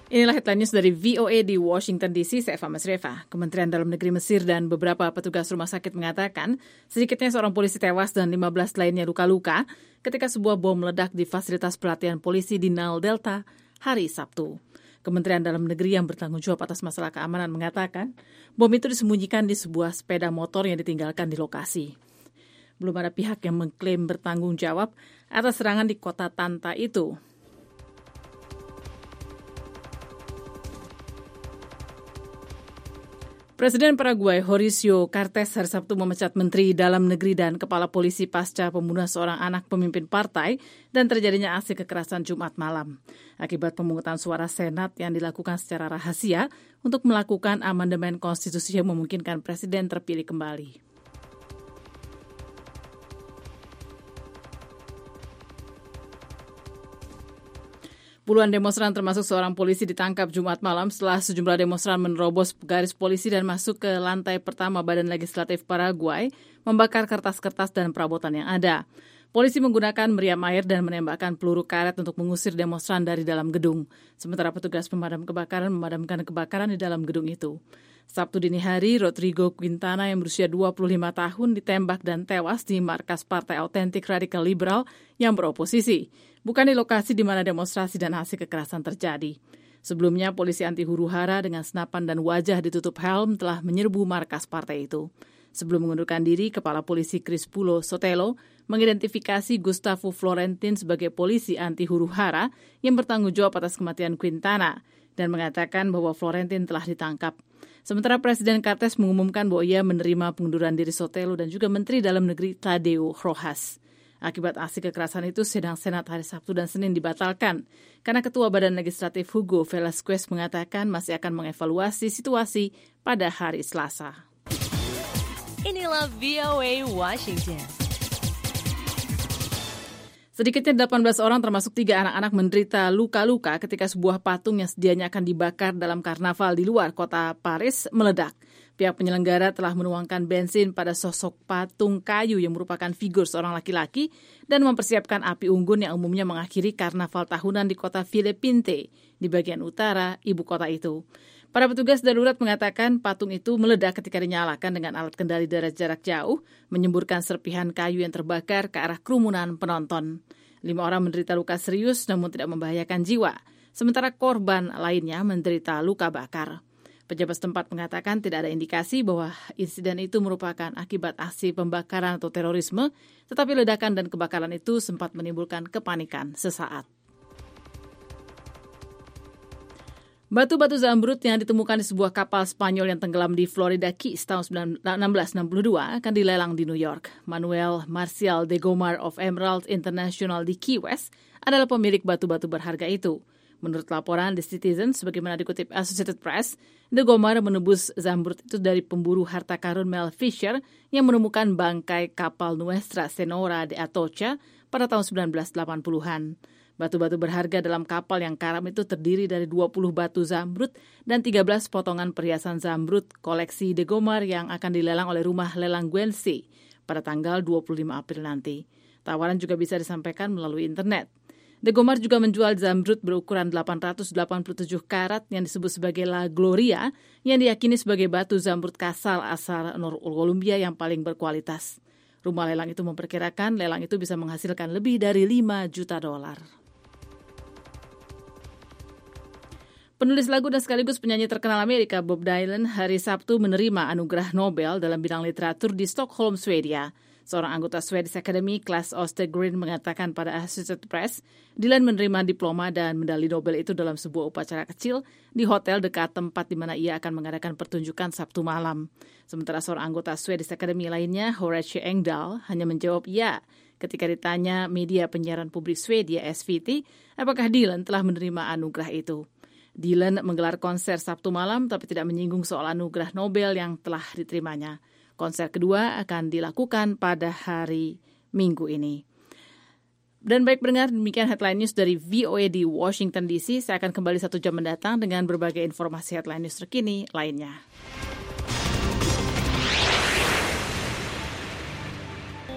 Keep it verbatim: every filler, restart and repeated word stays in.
Inilah headline news dari V O A di Washington D C, saya Eva Masreva. Kementerian Dalam Negeri Mesir dan beberapa petugas rumah sakit mengatakan sedikitnya seorang polisi tewas dan lima belas lainnya luka-luka ketika sebuah bom meledak di fasilitas pelatihan polisi di Nile Delta hari Sabtu. Kementerian Dalam Negeri yang bertanggung jawab atas masalah keamanan mengatakan bom itu disembunyikan di sebuah sepeda motor yang ditinggalkan di lokasi. Belum ada pihak yang mengklaim bertanggung jawab atas serangan di kota Tanta itu. Presiden Paraguay Horacio Cartes hari Sabtu memecat Menteri Dalam Negeri dan Kepala Polisi pasca pembunuhan seorang anak pemimpin partai dan terjadinya aksi kekerasan Jumat malam. Akibat pemungutan suara Senat yang dilakukan secara rahasia untuk melakukan amandemen konstitusi yang memungkinkan Presiden terpilih kembali. Puluhan demonstran termasuk seorang polisi ditangkap Jumat malam setelah sejumlah demonstran menerobos garis polisi dan masuk ke lantai pertama Badan Legislatif Paraguay, membakar kertas-kertas dan perabotan yang ada. Polisi menggunakan meriam air dan menembakkan peluru karet untuk mengusir demonstran dari dalam gedung. Sementara petugas pemadam kebakaran memadamkan kebakaran di dalam gedung itu. Sabtu dini hari, Rodrigo Quintana yang berusia dua puluh lima tahun ditembak dan tewas di markas Partai Autentik Radikal Liberal yang beroposisi, bukan di lokasi di mana demonstrasi dan aksi kekerasan terjadi. Sebelumnya, polisi anti huru-hara dengan senapan dan wajah ditutup helm telah menyerbu markas partai itu. Sebelum mengundurkan diri, Kepala Polisi Crispulo Sotelo mengidentifikasi Gustavo Florentin sebagai polisi anti huru-hara yang bertanggung jawab atas kematian Quintana dan mengatakan bahwa Florentin telah ditangkap. Sementara Presiden Cartes mengumumkan bahwa ia menerima pengunduran diri Sotelo dan juga Menteri Dalam Negeri Tadeu Rojas. Akibat aksi kekerasan itu, sidang Senat hari Sabtu dan Senin dibatalkan karena Ketua Badan Legislatif Hugo Velasquez mengatakan masih akan mengevaluasi situasi pada hari Selasa. Inilah V O A Washington. Sedikitnya delapan belas orang termasuk tiga anak-anak menderita luka-luka ketika sebuah patung yang sedianya akan dibakar dalam karnaval di luar kota Paris meledak. Pihak penyelenggara telah menuangkan bensin pada sosok patung kayu yang merupakan figur seorang laki-laki dan mempersiapkan api unggun yang umumnya mengakhiri karnaval tahunan di kota Ville-Pinte di bagian utara ibu kota itu. Para petugas darurat mengatakan patung itu meledak ketika dinyalakan dengan alat kendali dari jarak jauh, menyemburkan serpihan kayu yang terbakar ke arah kerumunan penonton. Lima orang menderita luka serius namun tidak membahayakan jiwa, sementara korban lainnya menderita luka bakar. Pejabat setempat mengatakan tidak ada indikasi bahwa insiden itu merupakan akibat aksi pembakaran atau terorisme, tetapi ledakan dan kebakaran itu sempat menimbulkan kepanikan sesaat. Batu-batu zamrud yang ditemukan di sebuah kapal Spanyol yang tenggelam di Florida Keys tahun enam belas enam puluh dua akan dilelang di New York. Manuel Marcial de Gomar of Emerald International di Key West adalah pemilik batu-batu berharga itu. Menurut laporan The Citizen, sebagaimana dikutip Associated Press, De Gomar menebus zamrud itu dari pemburu harta karun Mel Fisher yang menemukan bangkai kapal Nuestra Senora de Atocha pada tahun sembilan belas delapan puluhan. Batu-batu berharga dalam kapal yang karam itu terdiri dari dua puluh batu zamrud dan tiga belas potongan perhiasan zamrud koleksi De Gomar yang akan dilelang oleh rumah lelang Guernsey pada tanggal dua puluh lima April nanti. Tawaran juga bisa disampaikan melalui internet. De Gomar juga menjual zamrud berukuran delapan ratus delapan puluh tujuh karat yang disebut sebagai La Gloria yang diyakini sebagai batu zamrud kasal asal Kolombia yang paling berkualitas. Rumah lelang itu memperkirakan lelang itu bisa menghasilkan lebih dari lima juta dolar. Penulis lagu dan sekaligus penyanyi terkenal Amerika Bob Dylan hari Sabtu menerima anugerah Nobel dalam bidang literatur di Stockholm, Swedia. Seorang anggota Swedish Academy, Claes Ostergren, mengatakan pada Associated Press, Dylan menerima diploma dan medali Nobel itu dalam sebuah upacara kecil di hotel dekat tempat di mana ia akan mengadakan pertunjukan Sabtu malam. Sementara seorang anggota Swedish Academy lainnya, Horace Engdahl, hanya menjawab ya ketika ditanya media penyiaran publik Swedia S V T, apakah Dylan telah menerima anugerah itu. Dylan menggelar konser Sabtu malam tapi tidak menyinggung soal anugerah Nobel yang telah diterimanya. Konser kedua akan dilakukan pada hari Minggu ini. Dan baik pendengar, demikian headline news dari V O A di Washington D C. Saya akan kembali satu jam mendatang dengan berbagai informasi headline news terkini lainnya.